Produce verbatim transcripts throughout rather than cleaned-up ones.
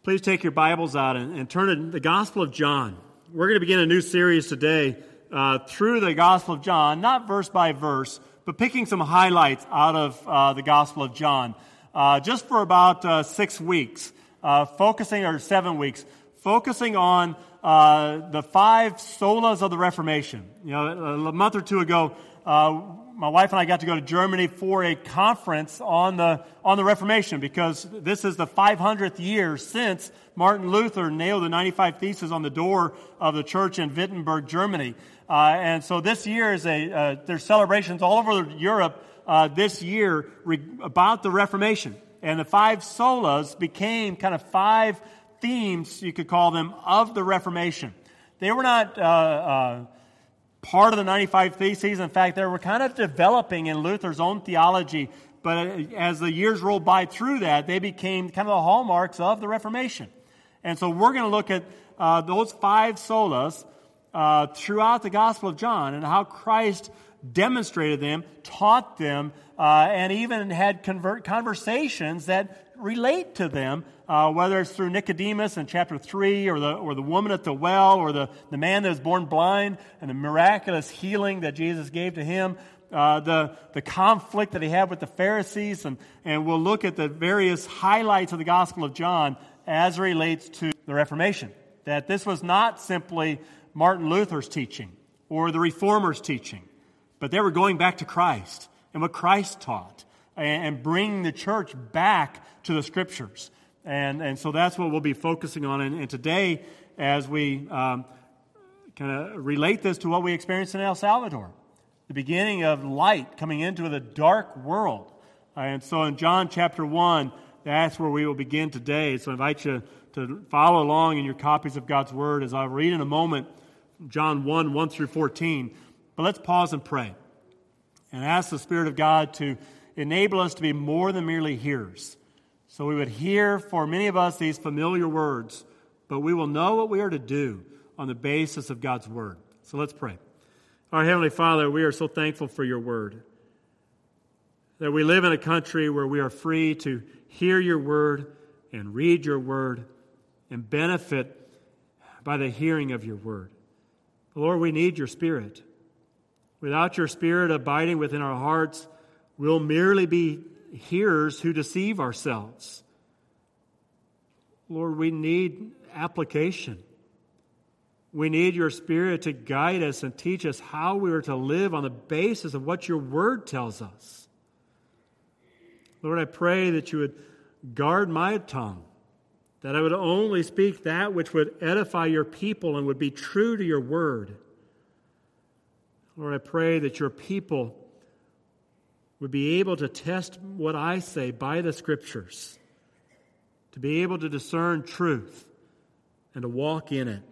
Please take your Bibles out and, and turn to the Gospel of John. We're going to begin a new series today uh, through the Gospel of John, not verse by verse, but picking some highlights out of uh, the Gospel of John, uh, just for about uh, six weeks, uh, focusing, or seven weeks, focusing on uh, the five solas of the Reformation. You know, a month or two ago, uh, my wife and I got to go to Germany for a conference on the on the Reformation, because this is the five hundredth year since Martin Luther nailed the ninety-five Theses on the door of the church in Wittenberg, Germany. Uh, and so this year is a uh, there's celebrations all over Europe uh, this year re- about the Reformation, and the five solas became kind of five themes, you could call them, of the Reformation. They were not Uh, uh, part of the ninety-five Theses. In fact, they were kind of developing in Luther's own theology, but as the years rolled by through that, they became kind of the hallmarks of the Reformation. And so we're going to look at uh, those five solas uh, throughout the Gospel of John and how Christ demonstrated them, taught them, uh, and even had convert conversations that relate to them, uh, whether it's through Nicodemus in chapter three, or the or the woman at the well, or the, the man that was born blind, and the miraculous healing that Jesus gave to him, uh, the, the conflict that he had with the Pharisees, and, and we'll look at the various highlights of the Gospel of John as it relates to the Reformation. That this was not simply Martin Luther's teaching or the Reformers' teaching, but they were going back to Christ and what Christ taught, and, and bringing the church back to the Scriptures. And and so that's what we'll be focusing on. And, and today, as we um, kind of relate this to what we experienced in El Salvador, the beginning of light coming into the dark world. And so in John chapter one, that's where we will begin today. So I invite you to follow along in your copies of God's Word as I'll read in a moment John one, one through fourteen. But let's pause and pray and ask the Spirit of God to enable us to be more than merely hearers. So we would hear, for many of us, these familiar words, but we will know what we are to do on the basis of God's Word. So let's pray. Our Heavenly Father, we are so thankful for your Word, that we live in a country where we are free to hear your Word and read your Word and benefit by the hearing of your Word. Lord, we need your Spirit. Without your Spirit abiding within our hearts, we'll merely be hearers who deceive ourselves. Lord, we need application. We need your Spirit to guide us and teach us how we are to live on the basis of what your Word tells us. Lord, I pray that you would guard my tongue, that I would only speak that which would edify your people and would be true to your Word. Lord, I pray that your people would be able to test what I say by the Scriptures, to be able to discern truth and to walk in it.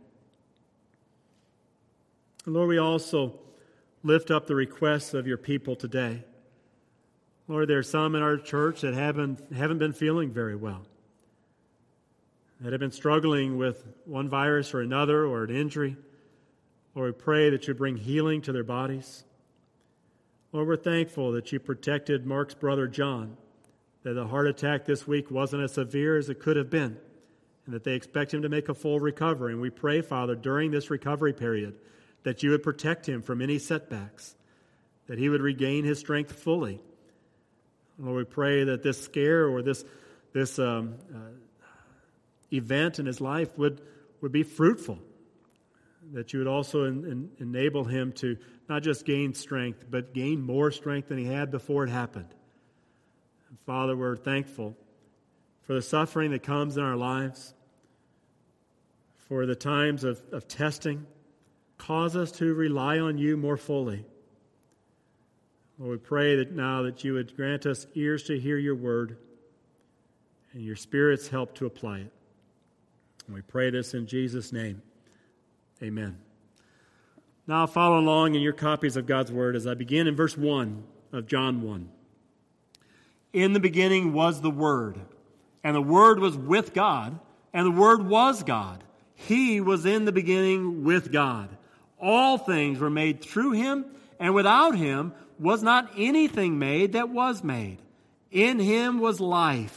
And Lord, we also lift up the requests of your people today. Lord, there are some in our church that haven't, haven't been feeling very well, that have been struggling with one virus or another or an injury. Lord, we pray that you bring healing to their bodies. Lord, we're thankful that you protected Mark's brother John, that the heart attack this week wasn't as severe as it could have been, and that they expect him to make a full recovery. And we pray, Father, during this recovery period, that you would protect him from any setbacks, that he would regain his strength fully. Lord, we pray that this scare or this this um, uh, event in his life would, would be fruitful, that you would also en- en- enable him to not just gain strength, but gain more strength than he had before it happened. And Father, we're thankful for the suffering that comes in our lives, for the times of, of testing. Cause us to rely on you more fully. Lord, we pray that now that you would grant us ears to hear your word and your Spirit's help to apply it. And we pray this in Jesus' name. Amen. Now follow along in your copies of God's Word as I begin in verse one of John one. In the beginning was the Word, and the Word was with God, and the Word was God. He was in the beginning with God. All things were made through him, and without him was not anything made that was made. In him was life,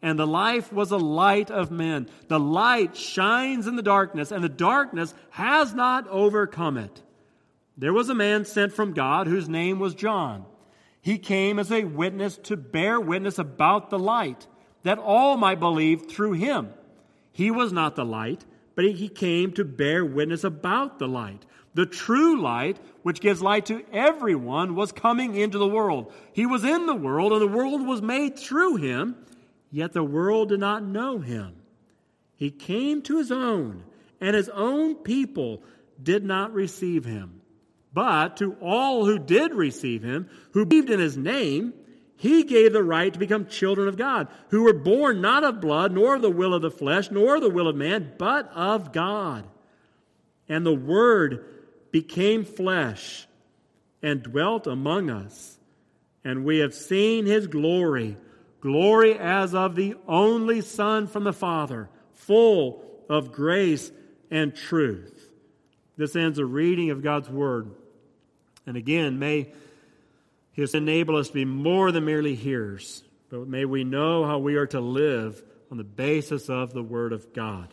and the life was a light of men. The light shines in the darkness, and the darkness has not overcome it. There was a man sent from God whose name was John. He came as a witness to bear witness about the light, that all might believe through him. He was not the light, but he came to bear witness about the light. The true light, which gives light to everyone, was coming into the world. He was in the world, and the world was made through him, yet the world did not know him. He came to his own, and his own people did not receive him. But to all who did receive him, who believed in his name, he gave the right to become children of God, who were born not of blood, nor of the will of the flesh, nor of the will of man, but of God. And the Word became flesh and dwelt among us. And we have seen his glory, glory as of the only Son from the Father, full of grace and truth. This ends a reading of God's Word. And again, may He enable us to be more than merely hearers, but may we know how we are to live on the basis of the Word of God.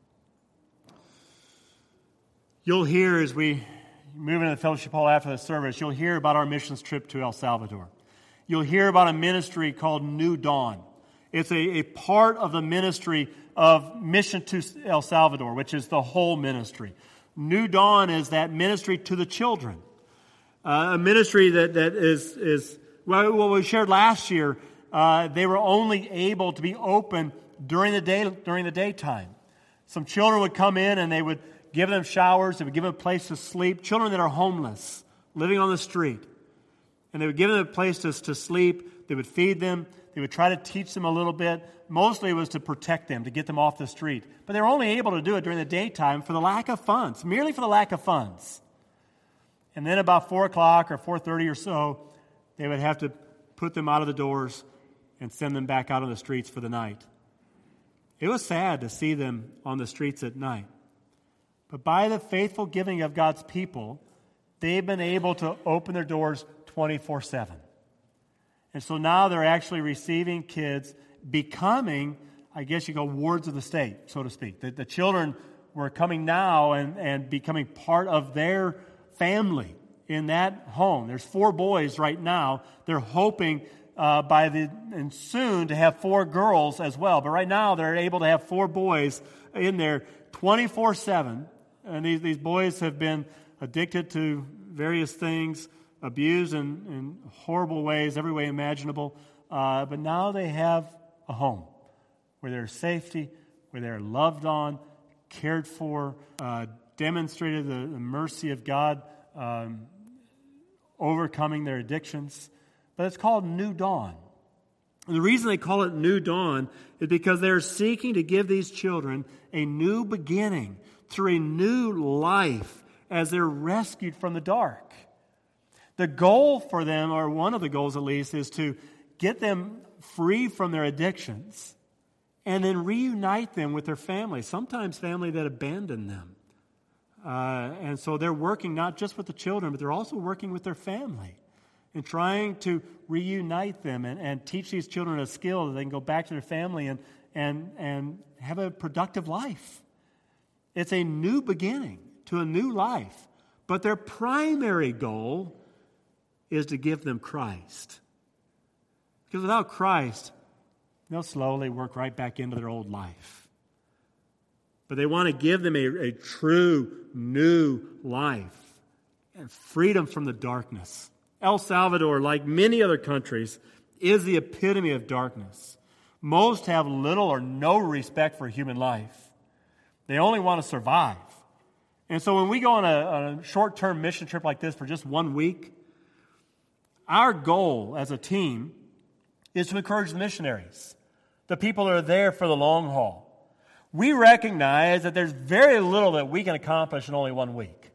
You'll hear as we move into the fellowship hall after the service, you'll hear about our missions trip to El Salvador. You'll hear about a ministry called New Dawn. It's a, a part of the ministry of Mission to El Salvador, which is the whole ministry. New Dawn is that ministry to the children. Uh, a ministry that, that is, is well, what we shared last year, uh, they were only able to be open during the day, during the daytime. Some children would come in and they would give them showers, they would give them a place to sleep. Children that are homeless, living on the street. And they would give them a place to, to sleep. They would feed them. They would try to teach them a little bit. Mostly it was to protect them, to get them off the street. But they were only able to do it during the daytime for the lack of funds, merely for the lack of funds. And then about four o'clock or four thirty or so, they would have to put them out of the doors and send them back out on the streets for the night. It was sad to see them on the streets at night. But by the faithful giving of God's people, they've been able to open their doors twenty-four seven. And so now they're actually receiving kids, becoming, I guess you go, wards of the state, so to speak. The, the children were coming now and, and becoming part of their family in that home. There's four boys right now. They're hoping uh, by the and soon to have four girls as well. But right now they're able to have four boys in there twenty-four seven. And these, these boys have been addicted to various things, abused in, in horrible ways, every way imaginable. Uh, but now they have a home where there's safety, where they're loved on, cared for, uh, demonstrated the, the mercy of God, um, overcoming their addictions. But it's called New Dawn. And the reason they call it New Dawn is because they're seeking to give these children a new beginning through a new life as they're rescued from the dark. The goal for them, or one of the goals at least, is to get them free from their addictions and then reunite them with their family, sometimes family that abandoned them. Uh, and so they're working not just with the children, but they're also working with their family and trying to reunite them and, and teach these children a skill that they can go back to their family and, and, and have a productive life. It's a new beginning to a new life. But their primary goal is to give them Christ. Because without Christ, they'll slowly work right back into their old life. But they want to give them a, a true new life and freedom from the darkness. El Salvador, like many other countries, is the epitome of darkness. Most have little or no respect for human life. They only want to survive. And so when we go on a, on a short-term mission trip like this for just one week, our goal as a team is to encourage the missionaries, the people that are there for the long haul. We recognize that there's very little that we can accomplish in only one week.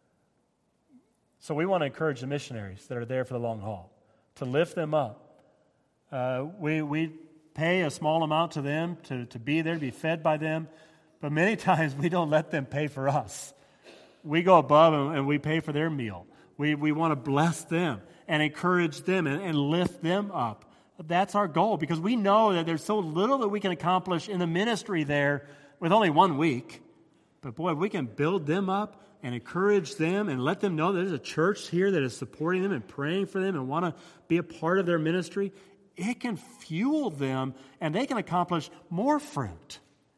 So we want to encourage the missionaries that are there for the long haul, to lift them up. Uh, we we pay a small amount to them to, to be there, to be fed by them, but many times we don't let them pay for us. We go above and, and we pay for their meal. We we want to bless them and encourage them and, and lift them up. That's our goal, because we know that there's so little that we can accomplish in the ministry there with only one week. But boy, if we can build them up and encourage them and let them know that there's a church here that is supporting them and praying for them and want to be a part of their ministry, it can fuel them and they can accomplish more fruit.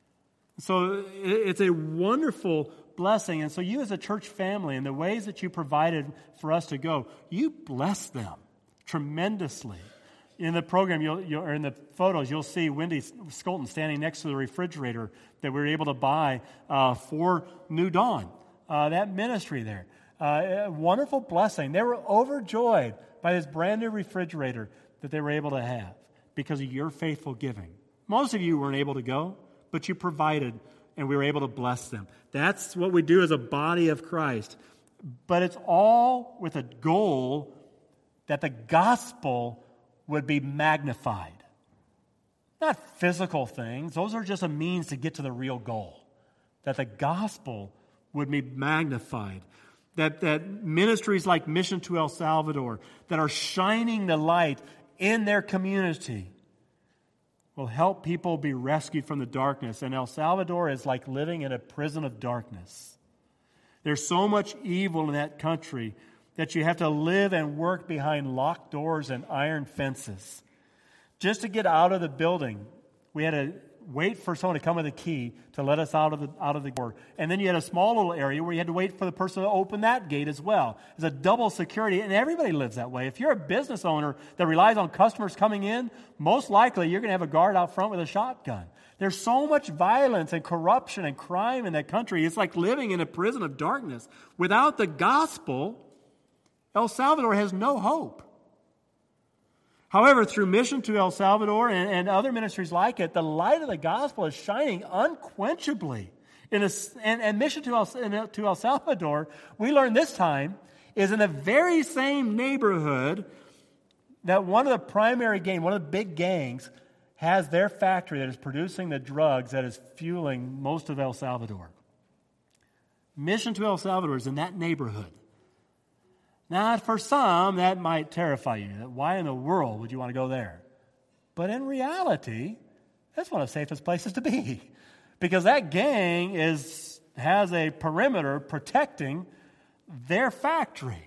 So it's a wonderful blessing. And so you as a church family, and the ways that you provided for us to go, you bless them tremendously. In the program, you'll, you'll, or in the photos, you'll see Wendy Skolton standing next to the refrigerator that we were able to buy uh, for New Dawn, uh, that ministry there. Uh, a wonderful blessing. They were overjoyed by this brand new refrigerator that they were able to have because of your faithful giving. Most of you weren't able to go, but you provided, and we were able to bless them. That's what we do as a body of Christ. But it's all with a goal that the gospel would be magnified. Not physical things. Those are just a means to get to the real goal. That the gospel would be magnified. That, that ministries like Mission to El Salvador that are shining the light in their community will help people be rescued from the darkness. And El Salvador is like living in a prison of darkness. There's so much evil in that country that you have to live and work behind locked doors and iron fences. Just to get out of the building, we had to wait for someone to come with a key to let us out of the out of the door. And then you had a small little area where you had to wait for the person to open that gate as well. It's a double security, and everybody lives that way. If you're a business owner that relies on customers coming in, most likely you're going to have a guard out front with a shotgun. There's so much violence and corruption and crime in that country. It's like living in a prison of darkness. Without the gospel, El Salvador has no hope. However, through Mission to El Salvador and, and other ministries like it, the light of the gospel is shining unquenchably. In a, and, and Mission to El, to El Salvador, we learned this time, is in the very same neighborhood that one of the primary gangs, one of the big gangs, has their factory that is producing the drugs that is fueling most of El Salvador. Mission to El Salvador is in that neighborhood. Now, for some, that might terrify you. Why in the world would you want to go there? But in reality, that's one of the safest places to be. Because that gang is has a perimeter protecting their factory.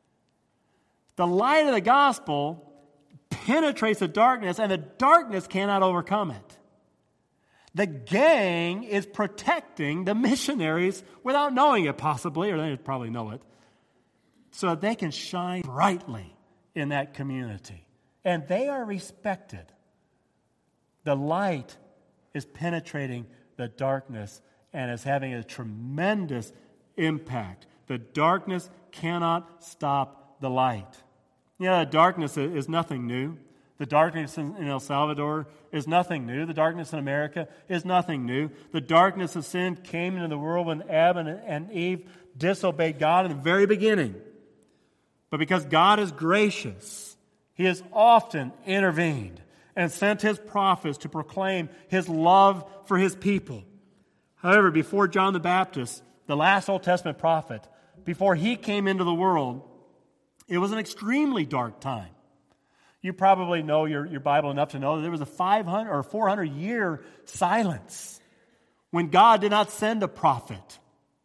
The light of the gospel penetrates the darkness, and the darkness cannot overcome it. The gang is protecting the missionaries without knowing it, possibly, or they probably know it, so that they can shine brightly in that community. And they are respected. The light is penetrating the darkness and is having a tremendous impact. The darkness cannot stop the light. You know, the darkness is nothing new. The darkness in El Salvador is nothing new. The darkness in America is nothing new. The darkness of sin came into the world when Adam and Eve disobeyed God in the very beginning. But because God is gracious, He has often intervened and sent His prophets to proclaim His love for His people. However, before John the Baptist, the last Old Testament prophet, before he came into the world, it was an extremely dark time. You probably know your, your Bible enough to know that there was a five hundred or four hundred year silence when God did not send a prophet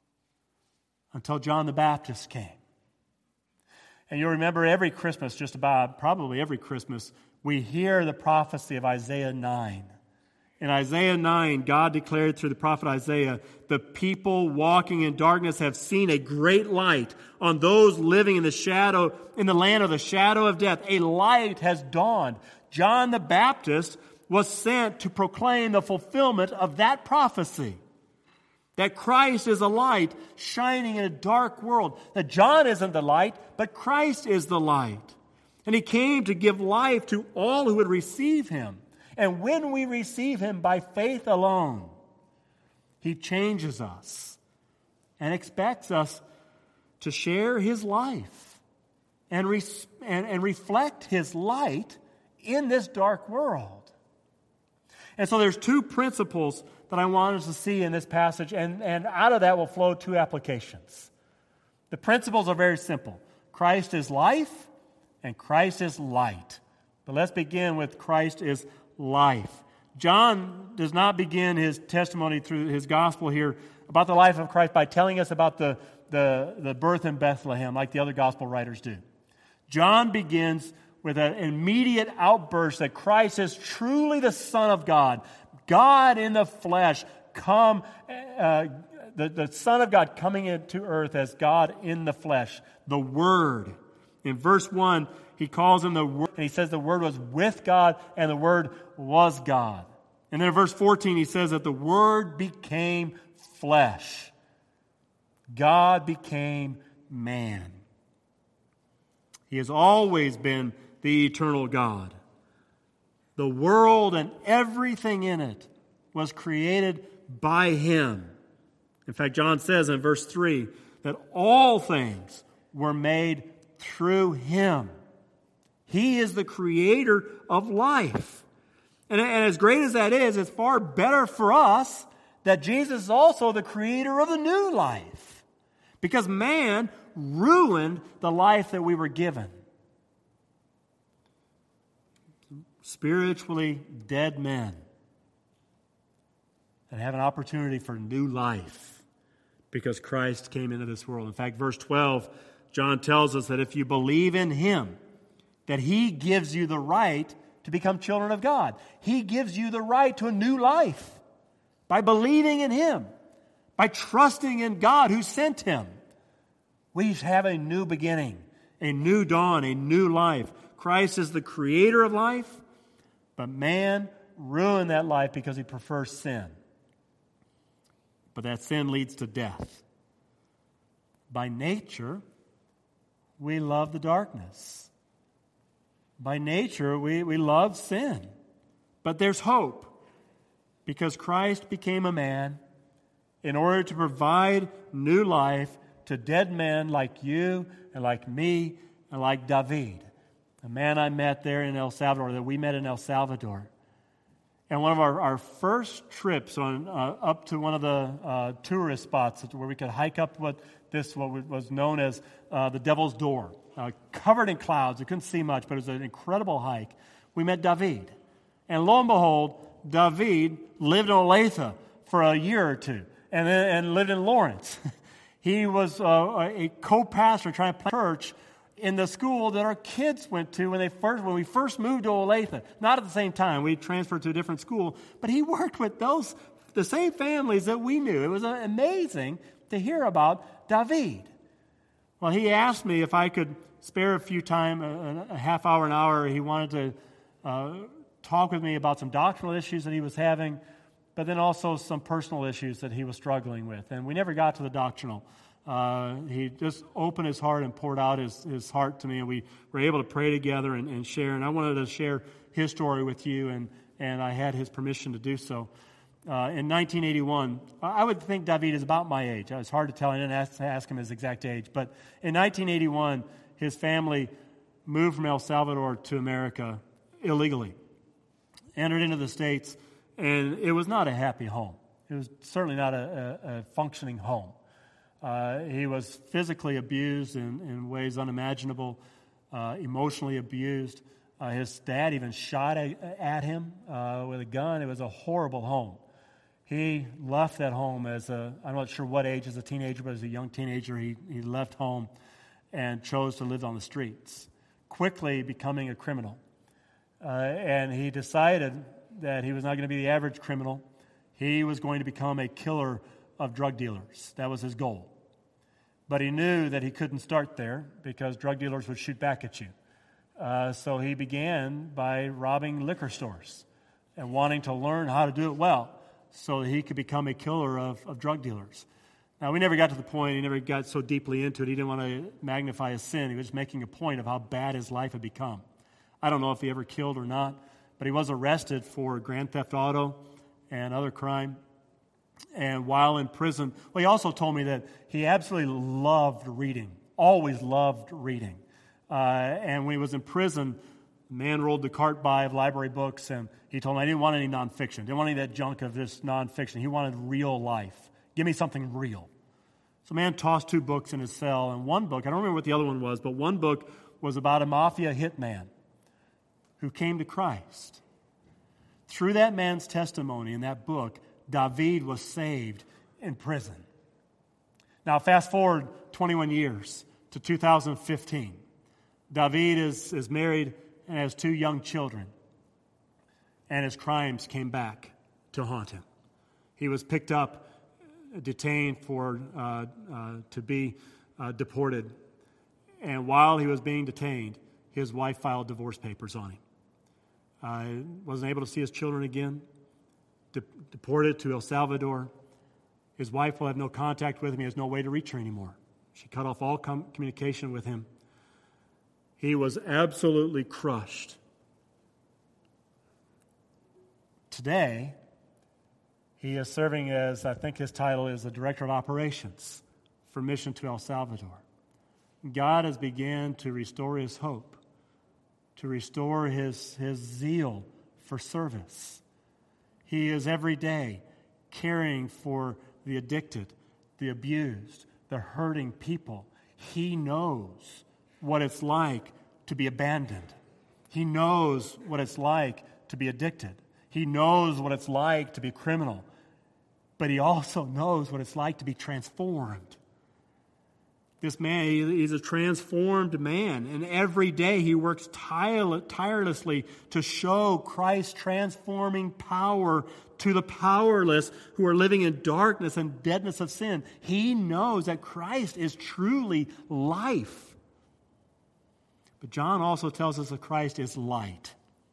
until John the Baptist came. And you'll remember every Christmas, just about probably every Christmas, we hear the prophecy of Isaiah nine. In Isaiah nine, God declared through the prophet Isaiah, the people walking in darkness have seen a great light. On those living in the shadow, in the land of the shadow of death, a light has dawned. John the Baptist was sent to proclaim the fulfillment of that prophecy. That Christ is a light shining in a dark world. That John isn't the light, but Christ is the light. And He came to give life to all who would receive Him. And when we receive Him by faith alone, He changes us and expects us to share His life and, res- and, and reflect His light in this dark world. And so there's two principles that I want us to see in this passage, and, and out of that will flow two applications. The principles are very simple. Christ is life, and Christ is light. But let's begin with Christ is life. John does not begin his testimony through his gospel here about the life of Christ by telling us about the, the, the birth in Bethlehem like the other gospel writers do. John begins with an immediate outburst that Christ is truly the Son of God, God in the flesh, come, uh, the, the Son of God coming into earth as God in the flesh, the Word. In verse one, he calls him the Word, and he says the Word was with God, and the Word was God. And then in verse fourteen, he says that the Word became flesh. God became man. He has always been the eternal God. The world and everything in it was created by Him. In fact, John says in verse three that all things were made through Him. He is the creator of life. And, and as great as that is, it's far better for us that Jesus is also the creator of a new life. Because man ruined the life that we were given. Spiritually dead men that have an opportunity for new life because Christ came into this world. In fact, verse twelve, John tells us that if you believe in Him, that He gives you the right to become children of God. He gives you the right to a new life by believing in Him, by trusting in God who sent Him. We have a new beginning, a new dawn, a new life. Christ is the creator of life, but man ruined that life because he prefers sin. But that sin leads to death. By nature, we love the darkness. By nature, we, we love sin. But there's hope because Christ became a man in order to provide new life to dead men like you and like me and like David, a man I met there in El Salvador, that we met in El Salvador. And one of our, our first trips on uh, up to one of the uh, tourist spots where we could hike up what this what was known as uh, the Devil's Door, uh, covered in clouds. You couldn't see much, but it was an incredible hike. We met David. And lo and behold, David lived in Olathe for a year or two and, then, and lived in Lawrence. He was uh, a co-pastor trying to plant a church in the school that our kids went to when they first when we first moved to Olathe. Not at the same time. We transferred to a different school. But he worked with those the same families that we knew. It was uh, amazing to hear about David. Well, he asked me if I could spare a few time, a, a half hour, an hour. He wanted to uh, talk with me about some doctrinal issues that he was having, but then also some personal issues that he was struggling with. And we never got to the doctrinal. Uh, he just opened his heart and poured out his, his heart to me, and we were able to pray together and, and share. And I wanted to share his story with you, and, and I had his permission to do so. Uh, in nineteen eighty-one, I would think David is about my age. It was hard to tell. I didn't ask, ask him his exact age. But in nineteen eighty-one, his family moved from El Salvador to America illegally, entered into the States, and it was not a happy home. It was certainly not a, a, a functioning home. Uh, he was physically abused in, in ways unimaginable, uh, emotionally abused. Uh, his dad even shot a, at him uh, with a gun. It was a horrible home. He left that home as a, I'm not sure what age, as a teenager, but as a young teenager, he, he left home and chose to live on the streets, quickly becoming a criminal. Uh, and he decided that he was not going to be the average criminal. He was going to become a killer of drug dealers. That was his goal. But he knew that he couldn't start there because drug dealers would shoot back at you. Uh, so he began by robbing liquor stores and wanting to learn how to do it well so that he could become a killer of, of drug dealers. Now, we never got to the point, he never got so deeply into it, he didn't want to magnify his sin. He was making a point of how bad his life had become. I don't know if he ever killed or not, but he was arrested for grand theft auto and other crime. And while in prison, well, he also told me that he absolutely loved reading, always loved reading. Uh, and when he was in prison, a man rolled the cart by of library books, and he told me, I didn't want any nonfiction. Didn't want any of that junk of this nonfiction. He wanted real life. Give me something real. So man tossed two books in his cell, and one book, I don't remember what the other one was, but one book was about a mafia hitman who came to Christ. Through that man's testimony in that book, David was saved in prison. Now, fast forward twenty-one years to two thousand fifteen. David is, is married and has two young children. And his crimes came back to haunt him. He was picked up, detained for uh, uh, to be uh, deported. And while he was being detained, his wife filed divorce papers on him. Uh, wasn't able to see his children again. De- deported to El Salvador. His wife will have no contact with him. He has no way to reach her anymore. She cut off all com- communication with him. He was absolutely crushed. Today, he is serving as, I think his title is the Director of Operations for Mission to El Salvador. God has begun to restore his hope, to restore his, his zeal for service. He is every day caring for the addicted, the abused, the hurting people. He knows what it's like to be abandoned. He knows what it's like to be addicted. He knows what it's like to be criminal. But he also knows what it's like to be transformed. This man, he's a transformed man. And every day he works tire- tirelessly to show Christ's transforming power to the powerless who are living in darkness and deadness of sin. He knows that Christ is truly life. But John also tells us that Christ is light.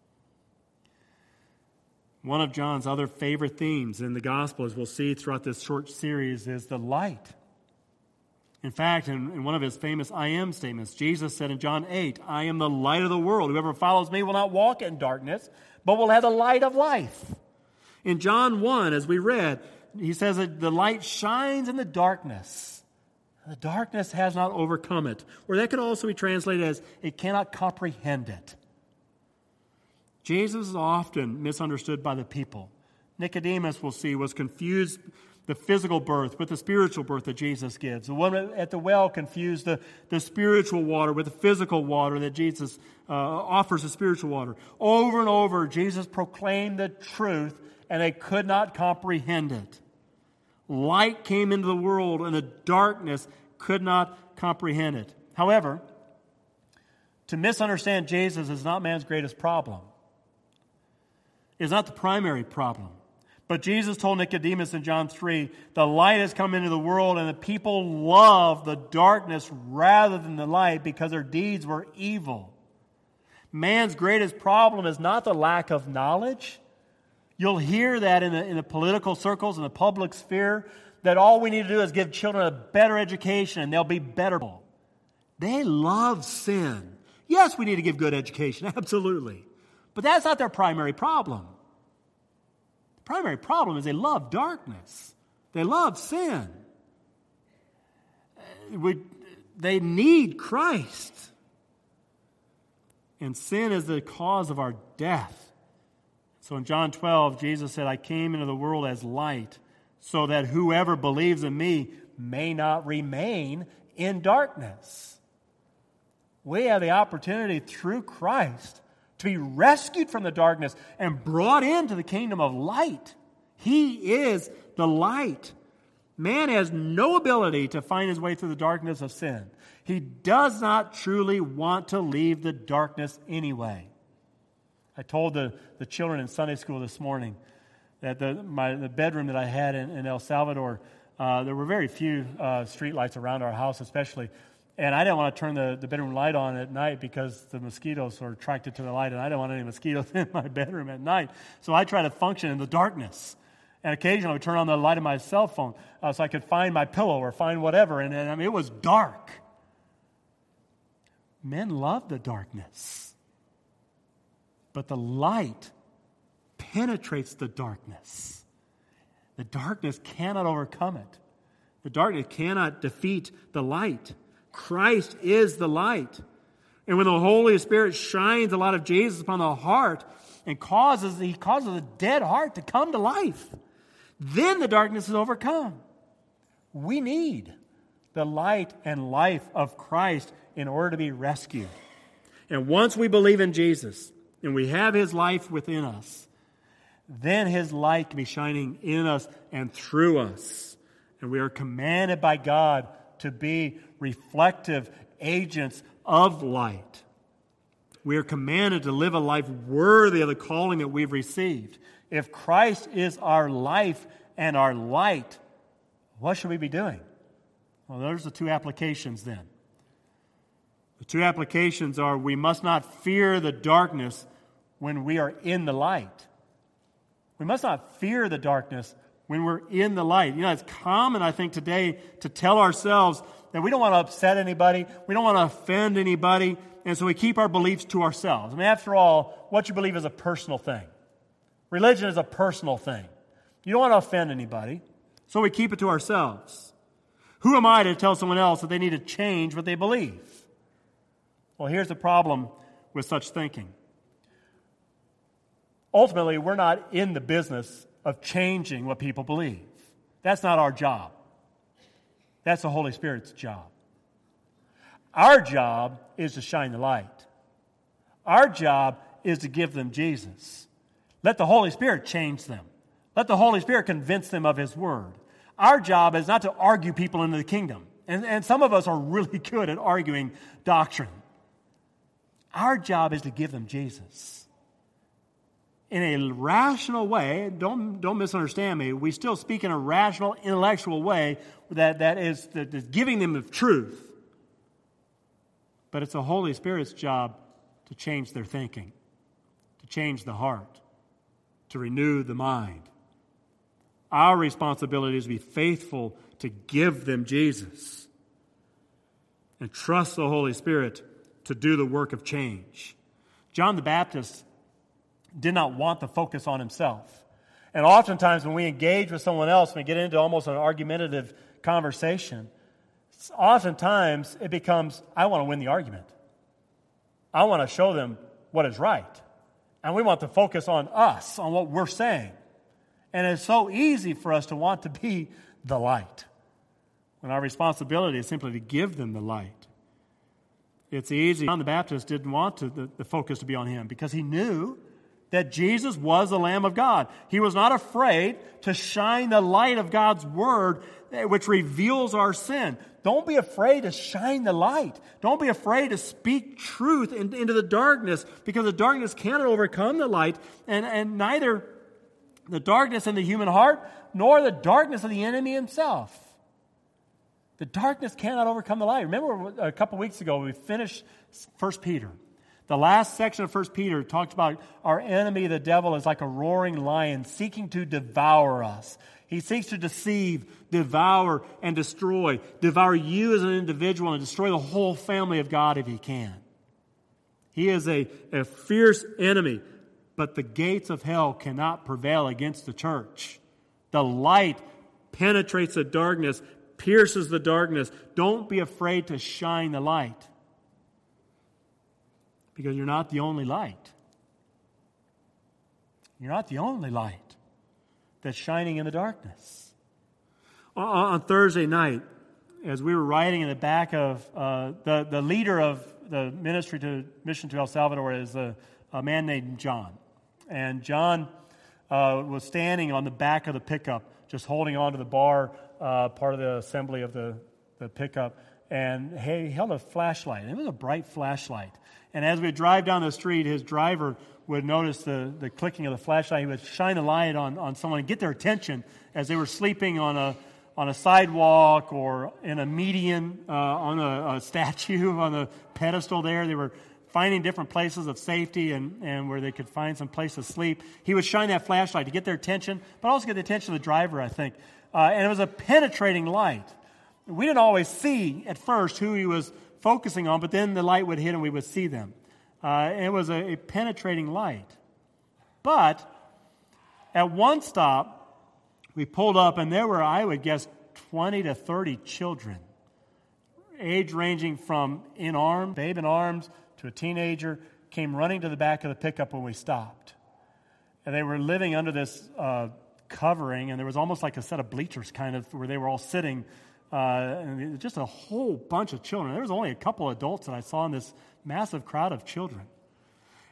One of John's other favorite themes in the gospel, as we'll see throughout this short series, is the light. In fact, in, in one of his famous I am statements, Jesus said in John eight, I am the light of the world. Whoever follows me will not walk in darkness, but will have the light of life. In John one, as we read, he says that the light shines in the darkness. The darkness has not overcome it. Or that could also be translated as, it cannot comprehend it. Jesus is often misunderstood by the people. Nicodemus, we'll see, was confused the physical birth with the spiritual birth that Jesus gives. The woman at the well confused the, the spiritual water with the physical water that Jesus uh, offers, the spiritual water. Over and over, Jesus proclaimed the truth, and they could not comprehend it. Light came into the world, and the darkness could not comprehend it. However, to misunderstand Jesus is not man's greatest problem. It's not the primary problem. But Jesus told Nicodemus in John three, the light has come into the world, and the people love the darkness rather than the light because their deeds were evil. Man's greatest problem is not the lack of knowledge. You'll hear that in the, in the political circles, in the public sphere, that all we need to do is give children a better education and they'll be better. They love sin. Yes, we need to give good education, absolutely. But that's not their primary problem. The primary problem is they love darkness. They love sin. We, they need Christ. And sin is the cause of our death. So in John twelve, Jesus said, I came into the world as light, so that whoever believes in me may not remain in darkness. We have the opportunity through Christ to be rescued from the darkness and brought into the kingdom of light. He is the light. Man has no ability to find his way through the darkness of sin. He does not truly want to leave the darkness anyway. I told the, the children in Sunday school this morning that the, my, the bedroom that I had in, in El Salvador, uh, there were very few uh, street lights around our house especially. And I didn't want to turn the, the bedroom light on at night because the mosquitoes were attracted to the light, and I didn't want any mosquitoes in my bedroom at night. So I tried to function in the darkness. And occasionally I would turn on the light of my cell phone uh, so I could find my pillow or find whatever. And, and I mean, it was dark. Men love the darkness. But the light penetrates the darkness. The darkness cannot overcome it. The darkness cannot defeat the light. Christ is the light. And when the Holy Spirit shines a lot of Jesus upon the heart and causes, he causes a dead heart to come to life, then the darkness is overcome. We need the light and life of Christ in order to be rescued. And once we believe in Jesus, and we have His life within us, then His light can be shining in us and through us. And we are commanded by God to be reflective agents of light. We are commanded to live a life worthy of the calling that we've received. If Christ is our life and our light, what should we be doing? Well, there's the two applications then. The two applications are we must not fear the darkness when we are in the light. We must not fear the darkness when we're in the light. You know, it's common, I think, today to tell ourselves that we don't want to upset anybody, we don't want to offend anybody, and so we keep our beliefs to ourselves. I mean, after all, what you believe is a personal thing. Religion is a personal thing. You don't want to offend anybody, so we keep it to ourselves. Who am I to tell someone else that they need to change what they believe? Well, here's the problem with such thinking. Ultimately, we're not in the business of changing what people believe. That's not our job. That's the Holy Spirit's job. Our job is to shine the light. Our job is to give them Jesus. Let the Holy Spirit change them. Let the Holy Spirit convince them of His Word. Our job is not to argue people into the kingdom. And, and some of us are really good at arguing doctrine. Our job is to give them Jesus. In a rational way, don't, don't misunderstand me, we still speak in a rational, intellectual way that, that, is, that is giving them the truth. But it's the Holy Spirit's job to change their thinking, to change the heart, to renew the mind. Our responsibility is to be faithful to give them Jesus and trust the Holy Spirit to do the work of change. John the Baptist did not want the focus on himself. And oftentimes when we engage with someone else, we get into almost an argumentative conversation, oftentimes it becomes, I want to win the argument. I want to show them what is right. And we want to focus on us, on what we're saying. And it's so easy for us to want to be the light, when our responsibility is simply to give them the light. It's easy. John the Baptist didn't want to, the, the focus to be on him because he knew that Jesus was the Lamb of God. He was not afraid to shine the light of God's Word, which reveals our sin. Don't be afraid to shine the light. Don't be afraid to speak truth in, into the darkness, because the darkness cannot overcome the light, and, and neither the darkness in the human heart nor the darkness of the enemy himself. The darkness cannot overcome the light. Remember a couple weeks ago we finished First Peter. The last section of First Peter talked about our enemy, the devil, is like a roaring lion seeking to devour us. He seeks to deceive, devour, and destroy. Devour you as an individual and destroy the whole family of God if he can. He is a, a fierce enemy, but the gates of hell cannot prevail against the church. The light penetrates the darkness, pierces the darkness. Don't be afraid to shine the light, because you're not the only light. You're not the only light that's shining in the darkness. On Thursday night, as we were riding in the back of, uh, the, the leader of the ministry to mission to El Salvador is a, a man named John. And John uh, was standing on the back of the pickup, just holding on to the bar, uh, part of the assembly of the, the pickup. And he held a flashlight. It was a bright flashlight. And as we would drive down the street, his driver would notice the, the clicking of the flashlight. He would shine a light on, on someone and get their attention as they were sleeping on a on a sidewalk or in a median, uh, on a, a statue, on a pedestal there. They were finding different places of safety and, and where they could find some place to sleep. He would shine that flashlight to get their attention, but also get the attention of the driver, I think. Uh, and it was a penetrating light. We didn't always see at first who he was focusing on, but then the light would hit and we would see them. Uh, and it was a, a penetrating light. But at one stop, we pulled up and there were, I would guess, twenty to thirty children, age ranging from in arms, babe in arms, to a teenager, came running to the back of the pickup when we stopped. And they were living under this uh, covering, and there was almost like a set of bleachers kind of where they were all sitting. Uh, and just a whole bunch of children. There was only a couple adults that I saw in this massive crowd of children.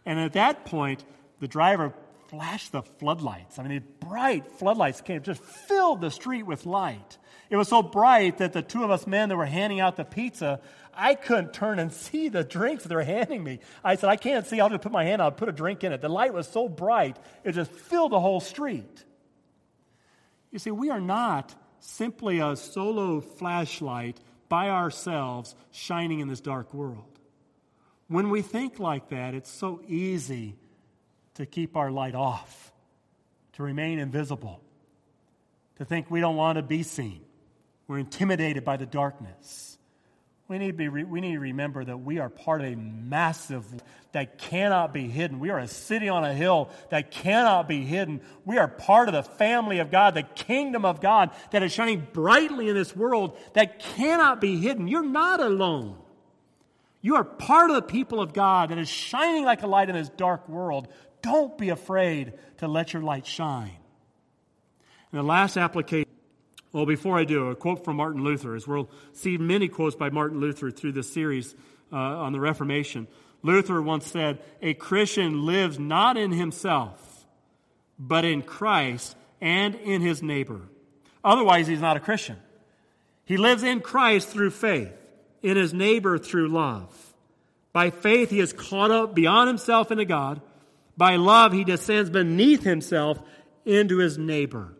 And at that point, the driver flashed the floodlights. I mean, the bright floodlights came, just filled the street with light. It was so bright that the two of us men that were handing out the pizza, I couldn't turn and see the drinks they were handing me. I said, I can't see. I'll just put my hand out, put a drink in it. The light was so bright, it just filled the whole street. You see, we are not simply a solo flashlight by ourselves shining in this dark world. When we think like that, it's so easy to keep our light off, to remain invisible, to think we don't want to be seen. We're intimidated by the darkness. We need to be, we need to remember that we are part of a massive that cannot be hidden. We are a city on a hill that cannot be hidden. We are part of the family of God, the kingdom of God that is shining brightly in this world that cannot be hidden. You're not alone. You are part of the people of God that is shining like a light in this dark world. Don't be afraid to let your light shine. And the last application, well, before I do, a quote from Martin Luther, as we'll see many quotes by Martin Luther through this series uh, on the Reformation. Luther once said, "A Christian lives not in himself, but in Christ and in his neighbor. Otherwise, he's not a Christian. He lives in Christ through faith, in his neighbor through love. By faith, he is caught up beyond himself into God. By love, he descends beneath himself into his neighbor."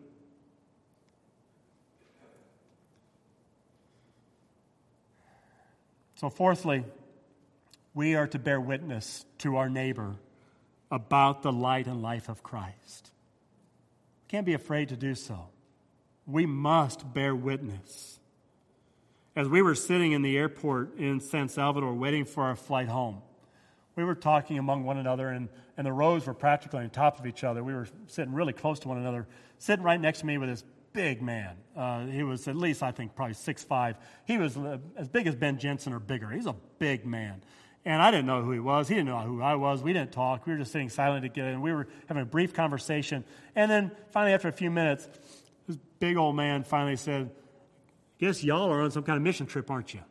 So fourthly, we are to bear witness to our neighbor about the light and life of Christ. Can't be afraid to do so. We must bear witness. As we were sitting in the airport in San Salvador waiting for our flight home, we were talking among one another, and, and the rows were practically on top of each other. We were sitting really close to one another, sitting right next to me with this big man. Uh, he was at least, I think, probably six foot five. He was uh, as big as Ben Jensen or bigger. He's a big man. And I didn't know who he was. He didn't know who I was. We didn't talk. We were just sitting silently together, and we were having a brief conversation. And then finally, after a few minutes, this big old man finally said, "Guess y'all are on some kind of mission trip, aren't you?"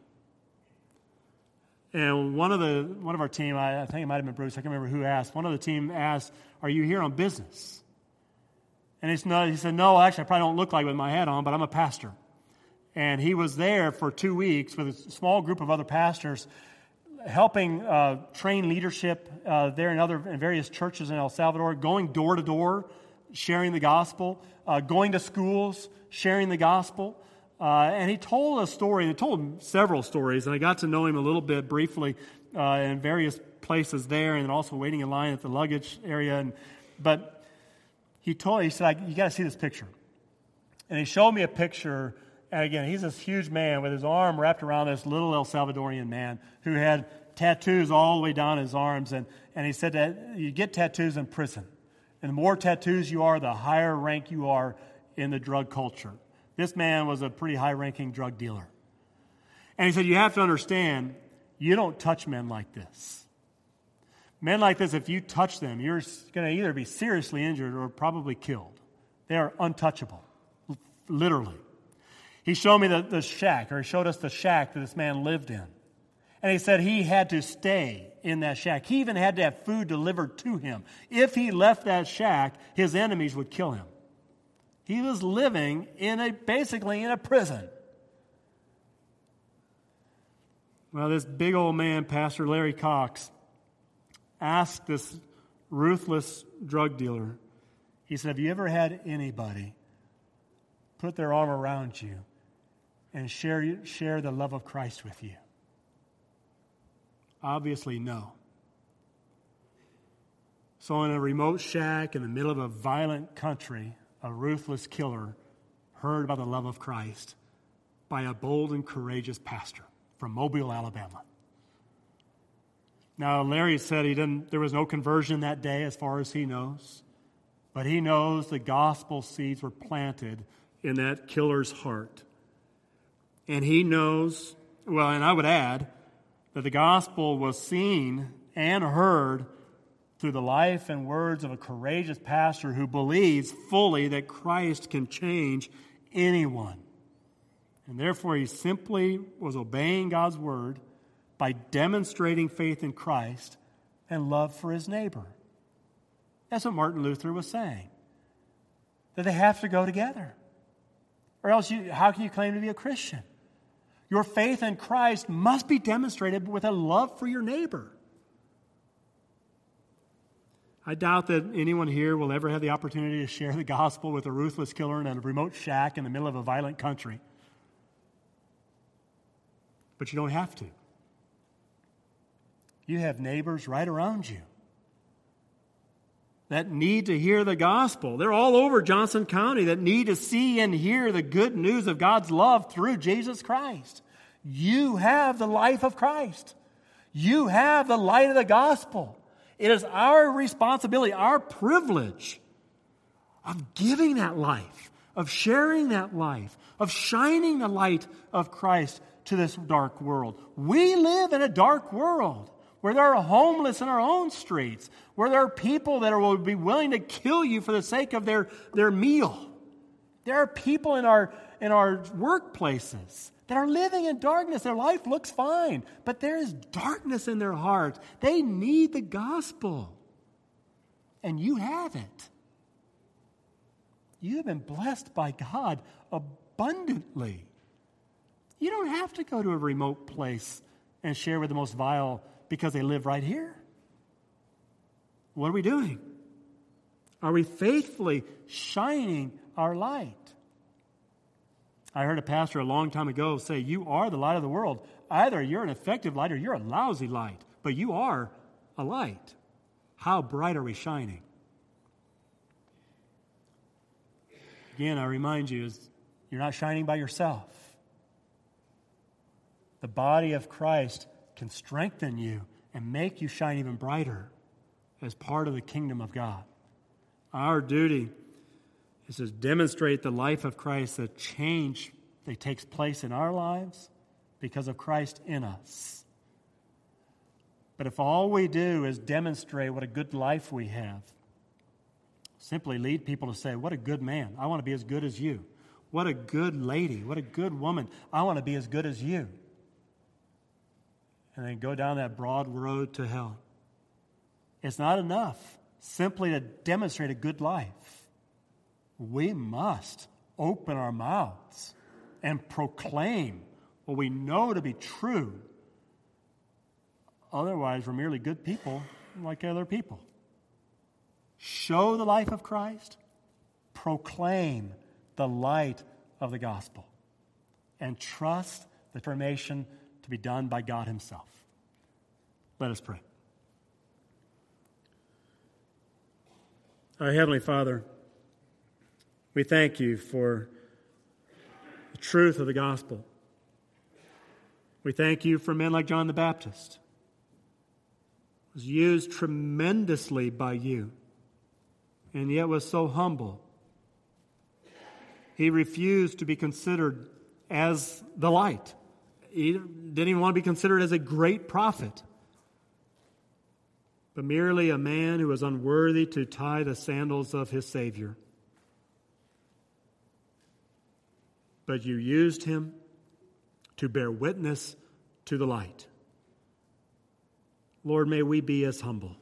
And one of the one of our team, I, I think it might have been Bruce, I can't remember who asked, one of the team asked, "Are you here on business?" And he said, he said, "No, actually, I probably don't look like it with my hat on, but I'm a pastor." And he was there for two weeks with a small group of other pastors, helping uh, train leadership uh, there in other in various churches in El Salvador, going door to door, sharing the gospel, uh, going to schools, sharing the gospel. Uh, and he told a story, and he told several stories, and I got to know him a little bit briefly uh, in various places there, and also waiting in line at the luggage area. And but he told, he said, "You got to see this picture." And he showed me a picture, and again, he's this huge man with his arm wrapped around this little El Salvadorian man who had tattoos all the way down his arms, and, and he said that you get tattoos in prison. And the more tattoos you are, the higher rank you are in the drug culture. This man was a pretty high-ranking drug dealer. And he said, you have to understand, you don't touch men like this. Men like this, if you touch them, you're going to either be seriously injured or probably killed. They are untouchable, literally. He showed me the, the shack, or he showed us the shack that this man lived in. And he said he had to stay in that shack. He even had to have food delivered to him. If he left that shack, his enemies would kill him. He was living in a basically in a prison. Well, this big old man, Pastor Larry Cox, asked this ruthless drug dealer, he said, "Have you ever had anybody put their arm around you and share, share the love of Christ with you?" Obviously, no. So in a remote shack in the middle of a violent country, a ruthless killer heard about the love of Christ by a bold and courageous pastor from Mobile, Alabama. Now, Larry said he didn't. There was no conversion that day as far as he knows, but he knows the gospel seeds were planted in that killer's heart. And he knows, well, and I would add, that the gospel was seen and heard through the life and words of a courageous pastor who believes fully that Christ can change anyone. And therefore, he simply was obeying God's word by demonstrating faith in Christ and love for his neighbor. That's what Martin Luther was saying. That they have to go together. Or else, you, how can you claim to be a Christian? Your faith in Christ must be demonstrated with a love for your neighbor. I doubt that anyone here will ever have the opportunity to share the gospel with a ruthless killer in a remote shack in the middle of a violent country. But you don't have to. You have neighbors right around you that need to hear the gospel. They're all over Johnson County that need to see and hear the good news of God's love through Jesus Christ. You have the life of Christ. You have the light of the gospel. It is our responsibility, our privilege of giving that life, of sharing that life, of shining the light of Christ to this dark world. We live in a dark world where there are homeless in our own streets, where there are people that will be willing to kill you for the sake of their, their meal. There are people in our, in our workplaces that are living in darkness. Their life looks fine, but there is darkness in their hearts. They need the gospel, and you have it. You have been blessed by God abundantly. You don't have to go to a remote place and share with the most vile because they live right here. What are we doing? Are we faithfully shining our light? I heard a pastor a long time ago say, you are the light of the world. Either you're an effective light or you're a lousy light, but you are a light. How bright are we shining? Again, I remind you, you're not shining by yourself. The body of Christ can strengthen you and make you shine even brighter as part of the kingdom of God. Our duty is to demonstrate the life of Christ, the change that takes place in our lives because of Christ in us. But if all we do is demonstrate what a good life we have, simply lead people to say, what a good man, I want to be as good as you. What a good lady, what a good woman, I want to be as good as you. And then go down that broad road to hell. It's not enough simply to demonstrate a good life. We must open our mouths and proclaim what we know to be true. Otherwise, we're merely good people like other people. Show the life of Christ. Proclaim the light of the gospel. And trust the transformation to be done by God himself. Let us pray. Our Heavenly Father, we thank you for the truth of the gospel. We thank you for men like John the Baptist, who was used tremendously by you, and yet was so humble. He refused to be considered as the light. He didn't even want to be considered as a great prophet, but merely a man who was unworthy to tie the sandals of his Savior. But you used him to bear witness to the light. Lord, may we be as humble.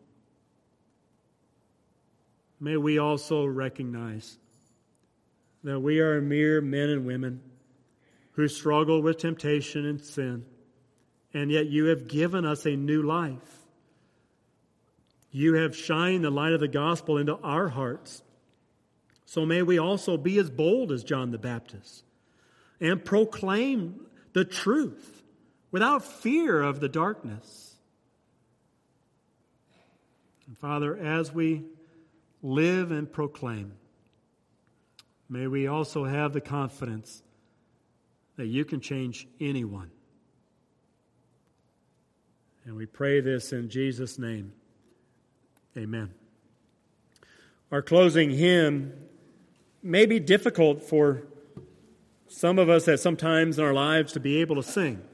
May we also recognize that we are mere men and women who struggle with temptation and sin, and yet you have given us a new life. You have shined the light of the gospel into our hearts. So may we also be as bold as John the Baptist and proclaim the truth without fear of the darkness. And Father, as we live and proclaim, may we also have the confidence that you can change anyone. And we pray this in Jesus' name. Amen. Our closing hymn may be difficult for some of us at some times in our lives to be able to sing.